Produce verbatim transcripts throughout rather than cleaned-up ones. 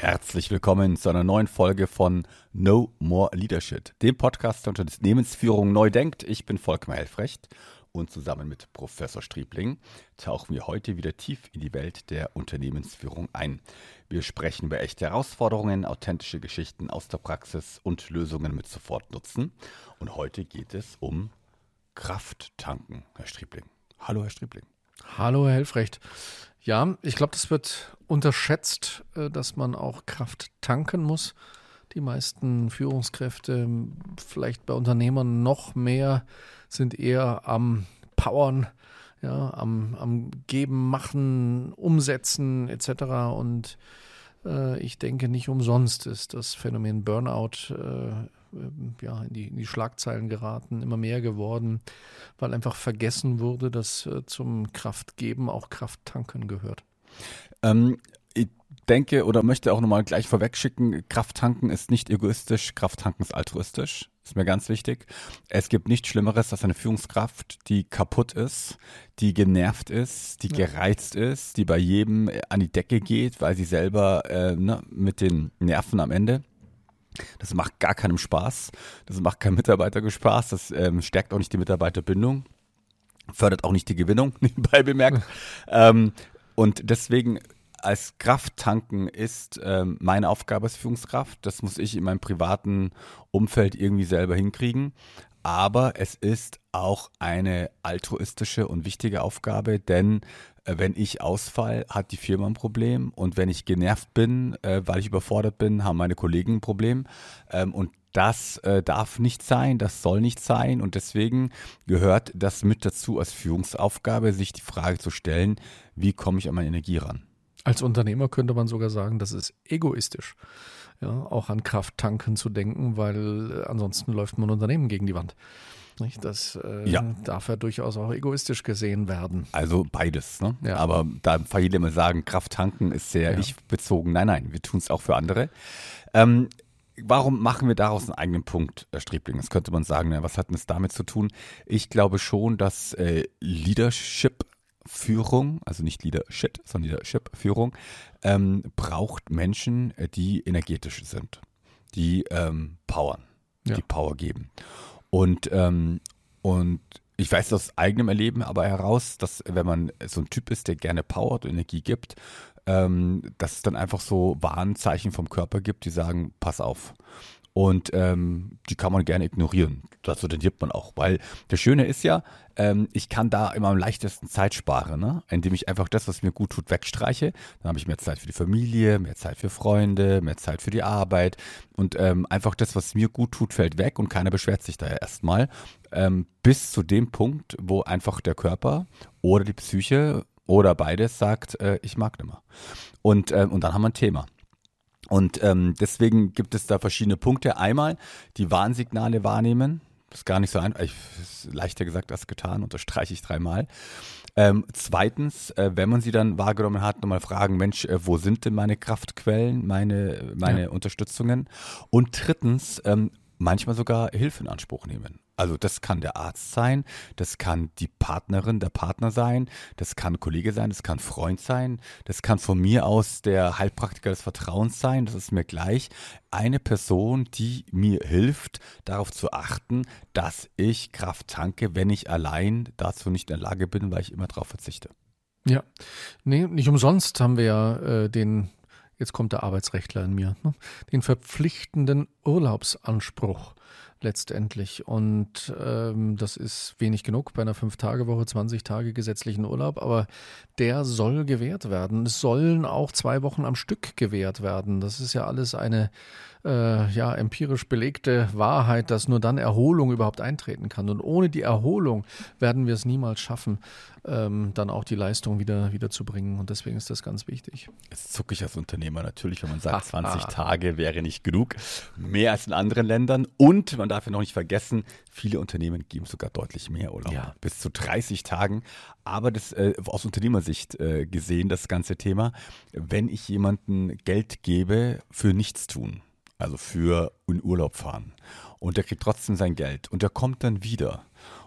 Herzlich willkommen zu einer neuen Folge von No More Leadership, dem Podcast der Unternehmensführung neu denkt. Ich bin Volkmar Helfrecht und zusammen mit Professor Striebling tauchen wir heute wieder tief in die Welt der Unternehmensführung ein. Wir sprechen über echte Herausforderungen, authentische Geschichten aus der Praxis und Lösungen mit Sofortnutzen. Und heute geht es um Krafttanken, Herr Striebling. Hallo, Herr Striebling. Hallo, Herr Helfrecht. Ja, ich glaube, das wird unterschätzt, dass man auch Kraft tanken muss. Die meisten Führungskräfte, vielleicht bei Unternehmern noch mehr, sind eher am Powern, ja, am, am Geben, Machen, Umsetzen et cetera. Und äh, ich denke, nicht umsonst ist das Phänomen Burnout äh, ja, in die, in die Schlagzeilen geraten, immer mehr geworden, weil einfach vergessen wurde, dass äh, zum Kraftgeben auch Krafttanken gehört. Ähm, ich denke oder möchte auch nochmal gleich vorweg schicken, Krafttanken ist nicht egoistisch, Krafttanken ist altruistisch. Ist mir ganz wichtig. Es gibt nichts Schlimmeres als eine Führungskraft, die kaputt ist, die genervt ist, die ja. gereizt ist, die bei jedem an die Decke geht, weil sie selber äh, ne, mit den Nerven am Ende. Das macht gar keinem Spaß. Das macht keinem Mitarbeiter Spaß. Das ähm, stärkt auch nicht die Mitarbeiterbindung, fördert auch nicht die Gewinnung, nebenbei bemerkt. ähm, und deswegen als Krafttanken ist ähm, meine Aufgabe als Führungskraft. Das muss ich in meinem privaten Umfeld irgendwie selber hinkriegen. Aber es ist auch eine altruistische und wichtige Aufgabe, denn äh, wenn ich ausfall, hat die Firma ein Problem, und wenn ich genervt bin, äh, weil ich überfordert bin, haben meine Kollegen ein Problem, ähm, und das äh, darf nicht sein, das soll nicht sein, und deswegen gehört das mit dazu als Führungsaufgabe, sich die Frage zu stellen, wie komme ich an meine Energie ran? Als Unternehmer könnte man sogar sagen, das ist egoistisch, ja, auch an Krafttanken zu denken, weil äh, ansonsten läuft mein Unternehmen gegen die Wand. Nicht? Das äh, ja. darf ja durchaus auch egoistisch gesehen werden. Also beides, ne? Ja. Aber da viele immer sagen, Krafttanken ist sehr ja. ich-bezogen. Nein, nein, wir tun es auch für andere. Ähm, warum machen wir daraus einen eigenen Punkt, Herr Striebling? Das könnte man sagen, ja, was hat denn das damit zu tun? Ich glaube schon, dass äh, Leadership Führung, also nicht Leadership, sondern Leadership-Führung, ähm, braucht Menschen, die energetisch sind, die ähm, powern, ja. die Power geben. Und, ähm, und ich weiß aus eigenem Erleben aber heraus, dass wenn man so ein Typ ist, der gerne powert und Energie gibt, ähm, dass es dann einfach so Warnzeichen vom Körper gibt, die sagen, pass auf. Und ähm, die kann man gerne ignorieren. Dazu tendiert man auch. Weil das Schöne ist ja, ähm, ich kann da immer am leichtesten Zeit sparen, ne? Indem ich einfach das, was mir gut tut, wegstreiche. Dann habe ich mehr Zeit für die Familie, mehr Zeit für Freunde, mehr Zeit für die Arbeit. Und ähm, einfach das, was mir gut tut, fällt weg, und keiner beschwert sich da ja erstmal. Ähm, bis zu dem Punkt, wo einfach der Körper oder die Psyche oder beides sagt, äh, ich mag nicht mehr. Und, äh, und dann haben wir ein Thema. Und ähm, deswegen gibt es da verschiedene Punkte. Einmal die Warnsignale wahrnehmen. Das ist gar nicht so einfach. Ich, ist leichter gesagt als getan, unterstreiche ich dreimal. Ähm, zweitens, äh, wenn man sie dann wahrgenommen hat, nochmal fragen, Mensch, äh, wo sind denn meine Kraftquellen, meine, meine ja. Unterstützungen? Und drittens, ähm, manchmal sogar Hilfe in Anspruch nehmen. Also das kann der Arzt sein, das kann die Partnerin, der Partner sein, das kann ein Kollege sein, das kann ein Freund sein, das kann von mir aus der Heilpraktiker des Vertrauens sein, das ist mir gleich. Eine Person, die mir hilft, darauf zu achten, dass ich Kraft tanke, wenn ich allein dazu nicht in der Lage bin, weil ich immer darauf verzichte. Ja, nee, nicht umsonst haben wir ja äh, den, jetzt kommt der Arbeitsrechtler in mir, ne? den verpflichtenden Urlaubsanspruch letztendlich. Und ähm, das ist wenig genug bei einer fünf-Tage-Woche, zwanzig Tage gesetzlichen Urlaub, aber der soll gewährt werden. Es sollen auch zwei Wochen am Stück gewährt werden. Das ist ja alles eine äh, ja, empirisch belegte Wahrheit, dass nur dann Erholung überhaupt eintreten kann. Und ohne die Erholung werden wir es niemals schaffen, ähm, dann auch die Leistung wieder, wieder zu bringen. Und deswegen ist das ganz wichtig. Jetzt zucke ich als Unternehmer natürlich, wenn man sagt, zwanzig Tage wäre nicht genug. Mehr als in anderen Ländern. Und man darf ja noch nicht vergessen, viele Unternehmen geben sogar deutlich mehr Urlaub. Ja. Bis zu dreißig Tagen. Aber das äh, aus Unternehmersicht äh, gesehen, das ganze Thema, wenn ich jemandem Geld gebe für nichts tun, also für in Urlaub fahren, und der kriegt trotzdem sein Geld und der kommt dann wieder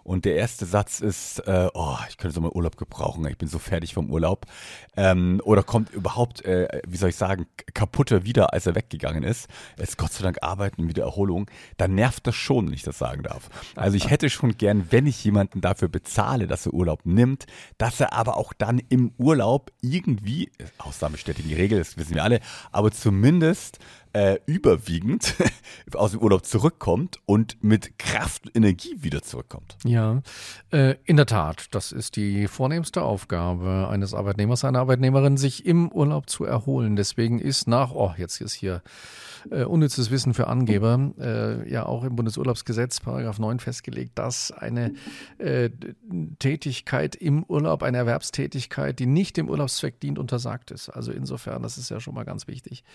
und der erste Satz ist, äh, oh, ich könnte so mal Urlaub gebrauchen, ich bin so fertig vom Urlaub. Ähm, oder kommt überhaupt, äh, wie soll ich sagen, kaputter wieder, als er weggegangen ist. Es ist Gott sei Dank Arbeiten und wieder Erholung. Dann nervt das schon, wenn ich das sagen darf. Also ich hätte schon gern, wenn ich jemanden dafür bezahle, dass er Urlaub nimmt, dass er aber auch dann im Urlaub irgendwie, Ausnahme bestätigt die Regel, das wissen wir alle, aber zumindest äh, überwiegend aus dem Urlaub zurückkommt und mit Kraft und Energie wieder zurückkommt. Ja, äh, in der Tat, das ist die vornehmste Aufgabe eines Arbeitnehmers, einer Arbeitnehmerin, sich im Urlaub zu erholen. Deswegen ist nach, oh, jetzt ist hier äh, unnützes Wissen für Angeber, äh, ja auch im Bundesurlaubsgesetz, Paragraph neun festgelegt, dass eine äh, Tätigkeit im Urlaub, eine Erwerbstätigkeit, die nicht dem Urlaubszweck dient, untersagt ist. Also insofern, das ist ja schon mal ganz wichtig.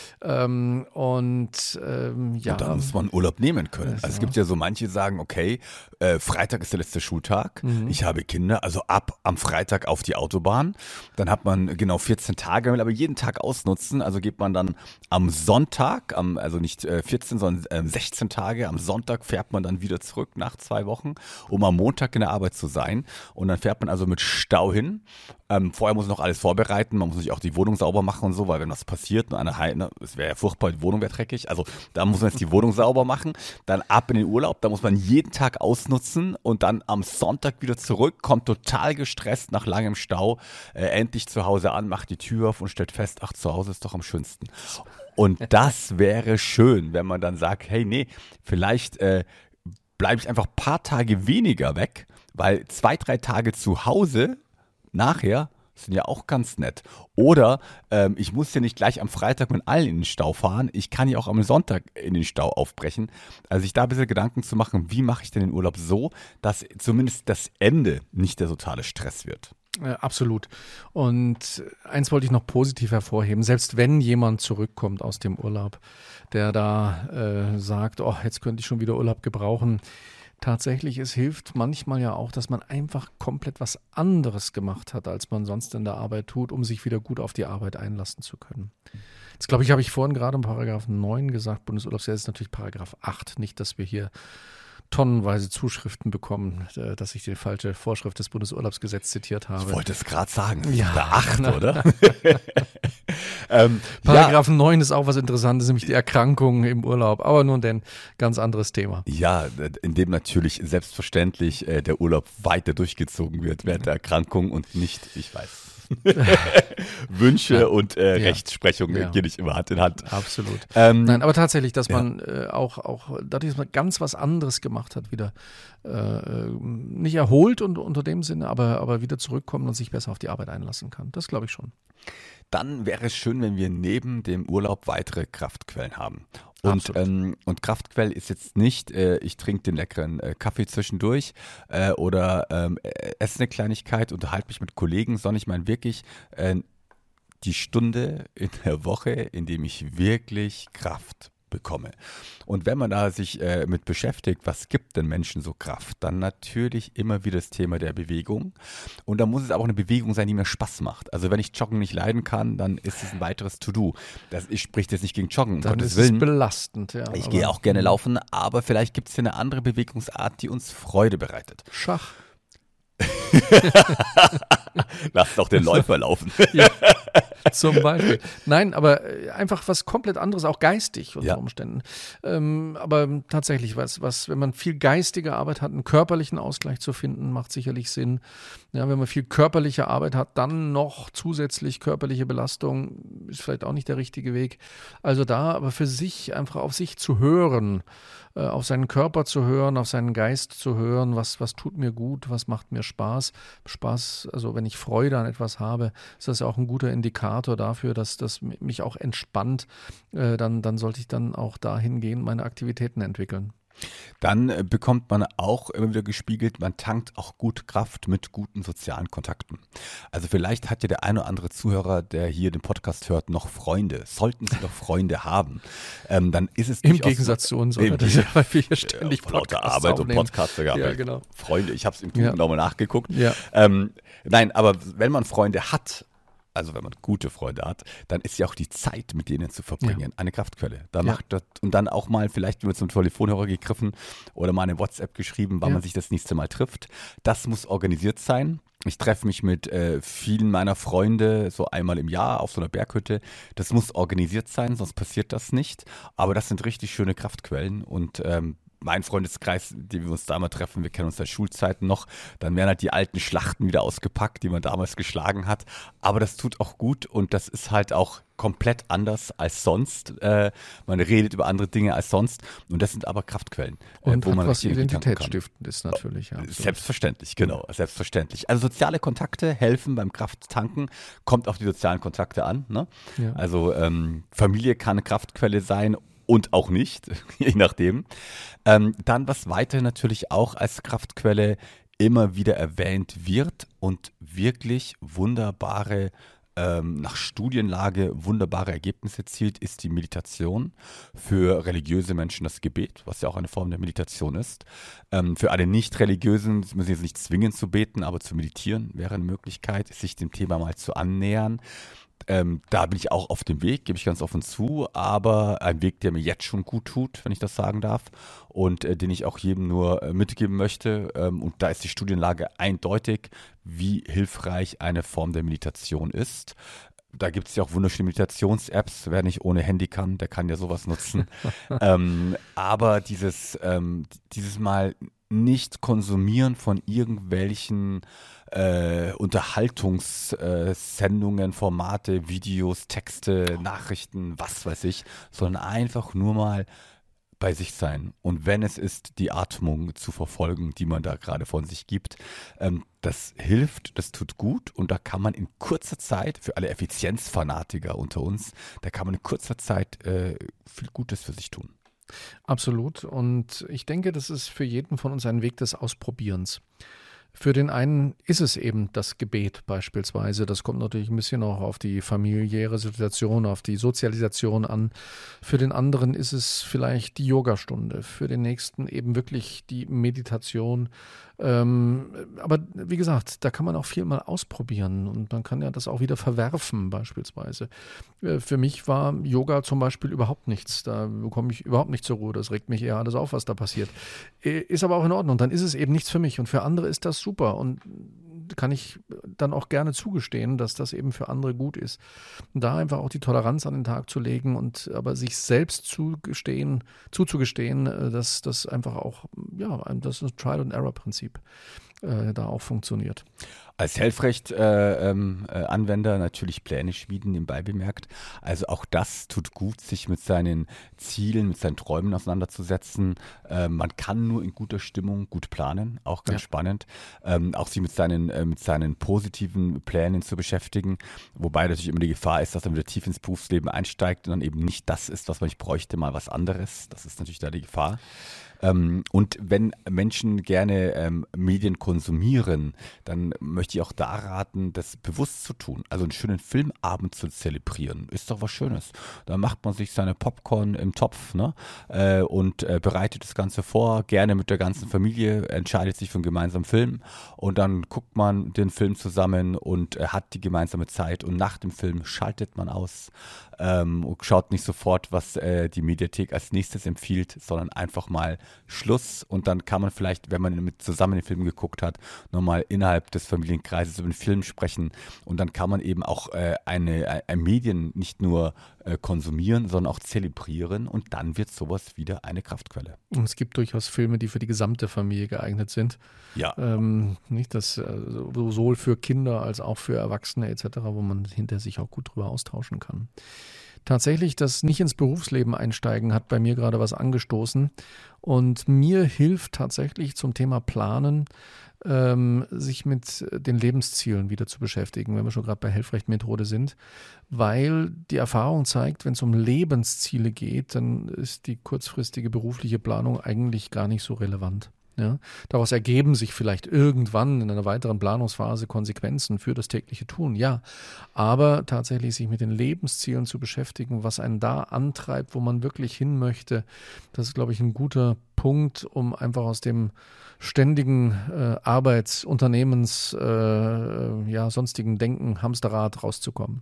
Ähm, und ähm, ja. Und da muss man Urlaub nehmen können. Das, also es ja. gibt ja so manche, die sagen, okay, äh, Freitag ist der letzte Schultag, Mhm. ich habe Kinder, also ab am Freitag auf die Autobahn. Dann hat man genau vierzehn Tage, will aber jeden Tag ausnutzen. Also geht man dann am Sonntag, am, also nicht äh, vierzehn, sondern äh, sechzehn Tage, am Sonntag fährt man dann wieder zurück nach zwei Wochen, um am Montag in der Arbeit zu sein. Und dann fährt man also mit Stau hin. Ähm, vorher muss man noch alles vorbereiten, man muss sich auch die Wohnung sauber machen und so, weil wenn was passiert, eine Heine, es wäre ja furchtbar, die Wohnung wäre dreckig, also da muss man jetzt die Wohnung sauber machen, dann ab in den Urlaub, da muss man jeden Tag ausnutzen und dann am Sonntag wieder zurück, kommt total gestresst nach langem Stau, äh, endlich zu Hause an, macht die Tür auf und stellt fest, ach, zu Hause ist doch am schönsten. Und das wäre schön, wenn man dann sagt, hey, nee, vielleicht äh, bleibe ich einfach ein paar Tage weniger weg, weil zwei, drei Tage zu Hause nachher sind ja auch ganz nett. Oder ähm, ich muss ja nicht gleich am Freitag mit allen in den Stau fahren. Ich kann ja auch am Sonntag in den Stau aufbrechen. Also sich da ein bisschen Gedanken zu machen, wie mache ich denn den Urlaub so, dass zumindest das Ende nicht der totale Stress wird. Ja, absolut. Und eins wollte ich noch positiv hervorheben. Selbst wenn jemand zurückkommt aus dem Urlaub, der da äh, sagt, oh, jetzt könnte ich schon wieder Urlaub gebrauchen. Tatsächlich, es hilft manchmal ja auch, dass man einfach komplett was anderes gemacht hat, als man sonst in der Arbeit tut, um sich wieder gut auf die Arbeit einlassen zu können. Jetzt glaube ich, habe ich vorhin gerade im Paragraph neun gesagt, Bundesurlaubsgesetz ist natürlich Paragraph acht, nicht, dass wir hier tonnenweise Zuschriften bekommen, dass ich die falsche Vorschrift des Bundesurlaubsgesetzes zitiert habe. Ich wollte es gerade sagen, das ja, ist der acht, na, oder? ähm, Paragraph ja. neun ist auch was Interessantes, nämlich die Erkrankungen im Urlaub, aber nun denn, ganz anderes Thema. Ja, in dem natürlich selbstverständlich äh, der Urlaub weiter durchgezogen wird während der Erkrankung und nicht, ich weiß, Wünsche ja. und äh, ja. Rechtsprechung ja. gehen nicht immer Hand in Hand. Absolut. Ähm, Nein, aber tatsächlich, dass ja. man äh, auch, auch dadurch, dass man ganz was anderes gemacht hat, wieder äh, nicht erholt und unter dem Sinne, aber, aber wieder zurückkommen und sich besser auf die Arbeit einlassen kann. Das glaube ich schon. Dann wäre es schön, wenn wir neben dem Urlaub weitere Kraftquellen haben. Und, ähm, und Kraftquell ist jetzt nicht, äh, ich trinke den leckeren äh, Kaffee zwischendurch äh, oder ähm, esse eine Kleinigkeit, unterhalte mich mit Kollegen, sondern ich meine wirklich äh, die Stunde in der Woche, in dem ich wirklich Kraft bekomme. Und wenn man da sich äh, mit beschäftigt, was gibt denn Menschen so Kraft, dann natürlich immer wieder das Thema der Bewegung. Und da muss es aber auch eine Bewegung sein, die mir Spaß macht. Also wenn ich Joggen nicht leiden kann, dann ist es ein weiteres To-Do. Das ich spricht jetzt nicht gegen Joggen, um dann Gottes ist Willen. Es belastend, ja. Ich gehe auch gerne laufen, aber vielleicht gibt es hier eine andere Bewegungsart, die uns Freude bereitet. Schach. Lass doch den Läufer laufen. Ja, zum Beispiel. Nein, aber einfach was komplett anderes, auch geistig unter ja. Umständen. Ähm, aber tatsächlich, was, was, wenn man viel geistige Arbeit hat, einen körperlichen Ausgleich zu finden, macht sicherlich Sinn. Ja, wenn man viel körperliche Arbeit hat, dann noch zusätzlich körperliche Belastung, ist vielleicht auch nicht der richtige Weg. Also da aber für sich, einfach auf sich zu hören, äh, auf seinen Körper zu hören, auf seinen Geist zu hören, was, was tut mir gut, was macht mir Spaß. Spaß, also wenn ich Freude an etwas habe, ist das ja auch ein guter Indikator dafür, dass das mich auch entspannt. Äh, dann, dann sollte ich dann auch dahin gehen, meine Aktivitäten entwickeln. Dann äh, bekommt man auch immer wieder gespiegelt, man tankt auch gut Kraft mit guten sozialen Kontakten. Also vielleicht hat ja der eine oder andere Zuhörer, der hier den Podcast hört, noch Freunde. Sollten Sie noch Freunde haben, ähm, dann ist es im Gegensatz so, zu uns, oder? Das ist, weil wir hier ständig ja, lauter Arbeit aufnehmen. und Podcasts haben. Ja, genau. Freunde, ich habe es im Guten ja. nochmal nachgeguckt. Ja. Ähm, nein, aber wenn man Freunde hat, also wenn man gute Freunde hat, dann ist ja auch die Zeit, mit denen zu verbringen, ja. eine Kraftquelle. Da ja. macht das, und dann auch mal vielleicht mit zum Telefonhörer gegriffen oder mal eine WhatsApp geschrieben, wann ja. man sich das nächste Mal trifft. Das muss organisiert sein. Ich treffe mich mit äh, vielen meiner Freunde so einmal im Jahr auf so einer Berghütte. Das muss organisiert sein, sonst passiert das nicht. Aber das sind richtig schöne Kraftquellen und ähm, mein Freundeskreis, den wir uns da mal treffen, wir kennen uns seit Schulzeiten noch, dann werden halt die alten Schlachten wieder ausgepackt, die man damals geschlagen hat. Aber das tut auch gut und das ist halt auch komplett anders als sonst. Äh, man redet über andere Dinge als sonst und das sind aber Kraftquellen. Und äh, wo hat man was identitätsstiftend ist natürlich. Ja, selbstverständlich, genau, selbstverständlich. Also soziale Kontakte helfen beim Krafttanken, kommt auf die sozialen Kontakte an. Ne? Ja. Also ähm, Familie kann eine Kraftquelle sein und auch nicht, je nachdem. Ähm, dann, was weiterhin natürlich auch als Kraftquelle immer wieder erwähnt wird und wirklich wunderbare, ähm, nach Studienlage wunderbare Ergebnisse erzielt, ist die Meditation. Für religiöse Menschen das Gebet, was ja auch eine Form der Meditation ist. Ähm, für alle Nicht-Religiösen müssen jetzt nicht zwingen zu beten, aber zu meditieren wäre eine Möglichkeit, sich dem Thema mal zu annähern. Ähm, da bin ich auch auf dem Weg, gebe ich ganz offen zu, aber ein Weg, der mir jetzt schon gut tut, wenn ich das sagen darf, und äh, den ich auch jedem nur äh, mitgeben möchte. Ähm, und da ist die Studienlage eindeutig, wie hilfreich eine Form der Meditation ist. Da gibt es ja auch wunderschöne Meditations-Apps. Wer nicht ohne Handy kann, der kann ja sowas nutzen. ähm, aber dieses, ähm, dieses Mal nicht konsumieren von irgendwelchen äh, Unterhaltungssendungen, äh, Formate, Videos, Texte, Nachrichten, was weiß ich, sondern einfach nur mal bei sich sein. Und wenn es ist, die Atmung zu verfolgen, die man da gerade von sich gibt, ähm, das hilft, das tut gut und da kann man in kurzer Zeit, für alle Effizienzfanatiker unter uns, da kann man in kurzer Zeit äh, viel Gutes für sich tun. Absolut. Und ich denke, das ist für jeden von uns ein Weg des Ausprobierens. Für den einen ist es eben das Gebet beispielsweise. Das kommt natürlich ein bisschen auch auf die familiäre Situation, auf die Sozialisation an. Für den anderen ist es vielleicht die Yogastunde. Für den nächsten eben wirklich die Meditation. Ähm, aber wie gesagt, da kann man auch viel mal ausprobieren und man kann ja das auch wieder verwerfen beispielsweise. Äh, für mich war Yoga zum Beispiel überhaupt nichts. Da komme ich überhaupt nicht zur Ruhe. Das regt mich eher alles auf, was da passiert. Äh, ist aber auch in Ordnung. Dann ist es eben nichts für mich und für andere ist das super und kann ich dann auch gerne zugestehen, dass das eben für andere gut ist. Und da einfach auch die Toleranz an den Tag zu legen und aber sich selbst zugestehen, zuzugestehen, dass das einfach auch, ja, das ist ein Trial-and-Error-Prinzip äh, da auch funktioniert. Als Helfrecht-Anwender äh, ähm, äh, natürlich Pläne schmieden, nebenbei bemerkt. Also auch das tut gut, sich mit seinen Zielen, mit seinen Träumen auseinanderzusetzen. Äh, man kann nur in guter Stimmung gut planen, auch ganz ja. spannend. Ähm, auch sich mit seinen, äh, mit seinen positiven Plänen zu beschäftigen. Wobei natürlich immer die Gefahr ist, dass man wieder tief ins Berufsleben einsteigt und dann eben nicht das ist, was man ich bräuchte, mal was anderes. Das ist natürlich da die Gefahr. Ähm, und wenn Menschen gerne ähm, Medien konsumieren, dann möchte ich auch da raten, das bewusst zu tun. Also einen schönen Filmabend zu zelebrieren, ist doch was Schönes. Da macht man sich seine Popcorn im Topf, ne? äh, und äh, bereitet das Ganze vor, gerne mit der ganzen Familie, entscheidet sich für einen gemeinsamen Film und dann guckt man den Film zusammen und äh, hat die gemeinsame Zeit und nach dem Film schaltet man aus ähm, und schaut nicht sofort, was äh, die Mediathek als nächstes empfiehlt, sondern einfach mal Schluss und dann kann man vielleicht, wenn man mit zusammen den Film geguckt hat, nochmal innerhalb des Familienkreises über den Film sprechen und dann kann man eben auch äh, eine, eine Medien nicht nur äh, konsumieren, sondern auch zelebrieren und dann wird sowas wieder eine Kraftquelle. Und es gibt durchaus Filme, die für die gesamte Familie geeignet sind. Ja. Ähm, nicht das äh, sowohl für Kinder als auch für Erwachsene et cetera, wo man hinter sich auch gut drüber austauschen kann. Tatsächlich, das nicht ins Berufsleben einsteigen hat bei mir gerade was angestoßen und mir hilft tatsächlich zum Thema Planen, ähm, sich mit den Lebenszielen wieder zu beschäftigen, wenn wir schon gerade bei Helfrecht-Methode sind, weil die Erfahrung zeigt, wenn es um Lebensziele geht, dann ist die kurzfristige berufliche Planung eigentlich gar nicht so relevant. Ja? Daraus ergeben sich vielleicht irgendwann in einer weiteren Planungsphase Konsequenzen für das tägliche Tun, ja. Aber tatsächlich sich mit den Lebenszielen zu beschäftigen, was einen da antreibt, wo man wirklich hin möchte, das ist, glaube ich, ein guter Punkt, um einfach aus dem ständigen äh, Arbeits-, Unternehmens-, äh, ja, sonstigen Denken, Hamsterrad rauszukommen.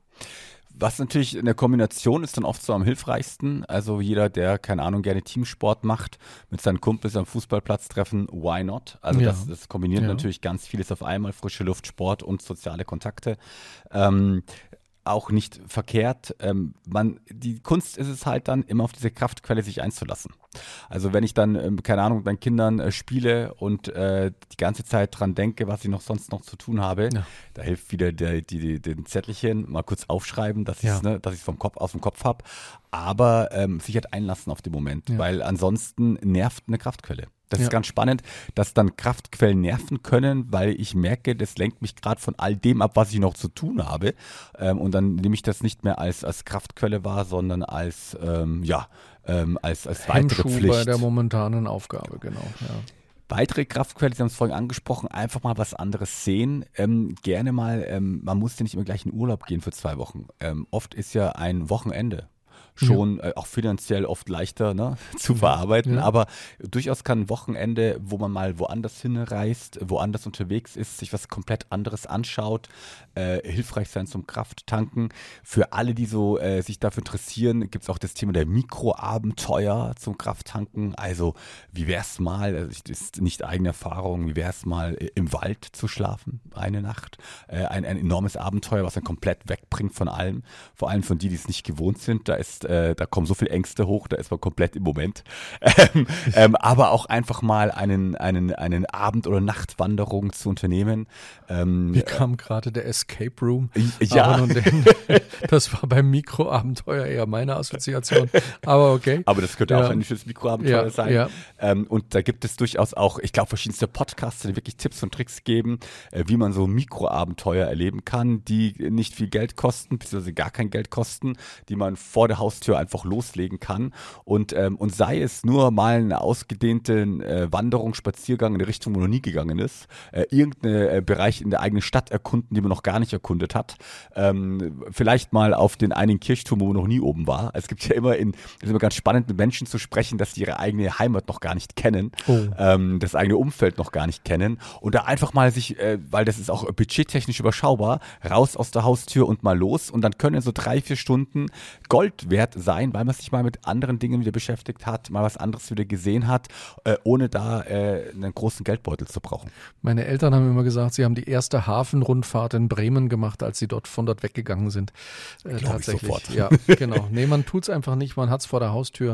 Was natürlich in der Kombination ist dann oft so am hilfreichsten. Also jeder, der, keine Ahnung, gerne Teamsport macht, mit seinen Kumpels am Fußballplatz treffen, why not? Also Ja. das, das kombiniert Ja. natürlich ganz vieles auf einmal, frische Luft, Sport und soziale Kontakte. Ähm, auch nicht verkehrt. Ähm, man, die Kunst ist es halt dann, immer auf diese Kraftquelle sich einzulassen. Also wenn ich dann, ähm, keine Ahnung, mit meinen Kindern äh, spiele und äh, die ganze Zeit dran denke, was ich noch sonst noch zu tun habe, Ja. da hilft wieder der, die, die, den Zettelchen, mal kurz aufschreiben, dass Ja. ich es ne, dass ich's vom Kopf, aus dem Kopf habe, aber ähm, sich halt einlassen auf den Moment, Ja. weil ansonsten nervt eine Kraftquelle. Das Ja. ist ganz spannend, dass dann Kraftquellen nerven können, weil ich merke, das lenkt mich gerade von all dem ab, was ich noch zu tun habe. Ähm, und dann nehme ich das nicht mehr als, als Kraftquelle wahr, sondern als, ähm, ja, ähm, als, als weitere Hemmschuh Pflicht. bei der momentanen Aufgabe, genau. Ja. Weitere Kraftquelle, Sie haben es vorhin angesprochen, einfach mal was anderes sehen. Ähm, gerne mal, ähm, man muss ja nicht immer gleich in Urlaub gehen für zwei Wochen. Ähm, oft ist ja ein Wochenende schon äh, auch finanziell oft leichter ne, zu verarbeiten, Ja. aber durchaus kann ein Wochenende, wo man mal woanders hinreist, woanders unterwegs ist, sich was komplett anderes anschaut, äh, hilfreich sein zum Krafttanken. Für alle, die so äh, sich dafür interessieren, gibt es auch das Thema der Mikroabenteuer zum Krafttanken. Also wie wäre es mal, also das ist nicht eigene Erfahrung, wie wäre es mal äh, im Wald zu schlafen, eine Nacht. Äh, ein, ein enormes Abenteuer, was dann komplett wegbringt von allem, vor allem von die, die es nicht gewohnt sind. Da ist Äh, da kommen so viele Ängste hoch, da ist man komplett im Moment. Ähm, ähm, aber auch einfach mal einen, einen, einen Abend- oder Nachtwanderung zu unternehmen. Ähm, Mir kam gerade der Escape Room. äh, ja. Aber nun denn, das war beim Mikroabenteuer eher meine Assoziation. Aber okay. Aber das könnte Ja. auch ein schönes Mikroabenteuer Ja, sein. ja. Ähm, und da gibt es durchaus auch, ich glaube, verschiedenste Podcasts, die wirklich Tipps und Tricks geben, äh, wie man so Mikroabenteuer erleben kann, die nicht viel Geld kosten, beziehungsweise gar kein Geld kosten, die man vor der Haustür einfach loslegen kann. Und, ähm, und sei es nur mal eine ausgedehnte äh, Wanderung, Spaziergang in eine Richtung, wo man noch nie gegangen ist, äh, irgendeinen äh, Bereich in der eigenen Stadt erkunden, den man noch gar nicht erkundet hat. Ähm, vielleicht mal auf den einigen Kirchturm, wo man noch nie oben war. Es gibt ja immer in, es ist immer ganz spannend, mit Menschen zu sprechen, dass die ihre eigene Heimat noch gar nicht kennen, Oh. ähm, das eigene Umfeld noch gar nicht kennen und da einfach mal sich, äh, weil das ist auch budgettechnisch überschaubar, raus aus der Haustür und mal los und dann können so drei, vier Stunden Gold wert sein, weil man sich mal mit anderen Dingen wieder beschäftigt hat, mal was anderes wieder gesehen hat, äh, ohne da äh, einen großen Geldbeutel zu brauchen. Meine Eltern haben immer gesagt, sie haben die erste Hafenrundfahrt in Bremen gemacht, als sie dort von dort weggegangen sind. Äh, Glaub ich tatsächlich. sofort. Ja, genau. Nee, man tut's einfach nicht, man hat's vor der Haustür.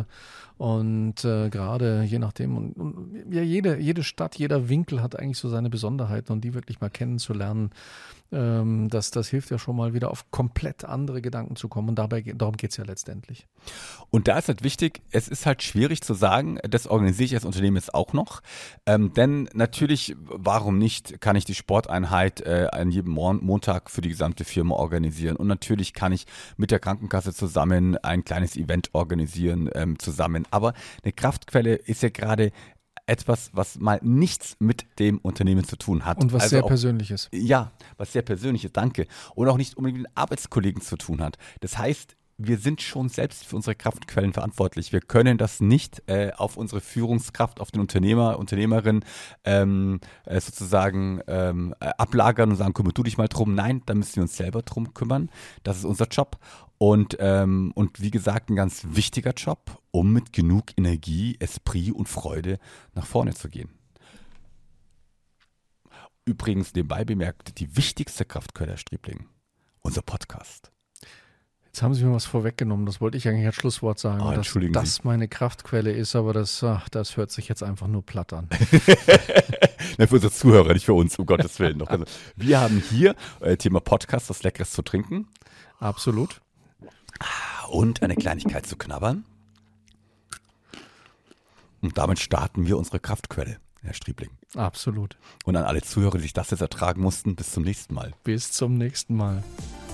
Und äh, gerade je nachdem, und, und ja, jede, jede Stadt, jeder Winkel hat eigentlich so seine Besonderheiten und die wirklich mal kennenzulernen, ähm, das, das hilft ja schon mal wieder auf komplett andere Gedanken zu kommen. Und dabei, darum geht's ja letztendlich. Und da ist halt wichtig, es ist halt schwierig zu sagen, das organisiere ich als Unternehmen jetzt auch noch. Ähm, denn natürlich, warum nicht, kann ich die Sporteinheit äh, an jedem Mon- Montag für die gesamte Firma organisieren. Und natürlich kann ich mit der Krankenkasse zusammen ein kleines Event organisieren ähm, zusammen. Aber eine Kraftquelle ist ja gerade etwas, was mal nichts mit dem Unternehmen zu tun hat. Und was Also sehr auch, Persönliches. ja, was sehr Persönliches, danke. Und auch nicht unbedingt mit den Arbeitskollegen zu tun hat. Das heißt, wir sind schon selbst für unsere Kraftquellen verantwortlich. Wir können das nicht äh, auf unsere Führungskraft, auf den Unternehmer, Unternehmerin ähm, äh, sozusagen ähm, äh, ablagern und sagen, kümmere du dich mal drum. Nein, da müssen wir uns selber drum kümmern. Das ist unser Job. Und, ähm, und wie gesagt, ein ganz wichtiger Job, um mit genug Energie, Esprit und Freude nach vorne zu gehen. Übrigens nebenbei bemerkt, die wichtigste Kraftquelle der Sträbling, unser Podcast. Jetzt haben Sie mir was vorweggenommen, das wollte ich eigentlich als Schlusswort sagen, Oh, dass entschuldigen das Sie. meine Kraftquelle ist, aber das, ach, das hört sich jetzt einfach nur platt an. Na, für unsere Zuhörer, nicht für uns, um Gottes Willen. Noch. Also, wir haben hier äh, Thema Podcast, was Leckeres zu trinken Absolut. und eine Kleinigkeit zu knabbern. Und damit starten wir unsere Kraftquelle, Herr Striebling. Absolut. Und an alle Zuhörer, die sich das jetzt ertragen mussten, bis zum nächsten Mal. Bis zum nächsten Mal.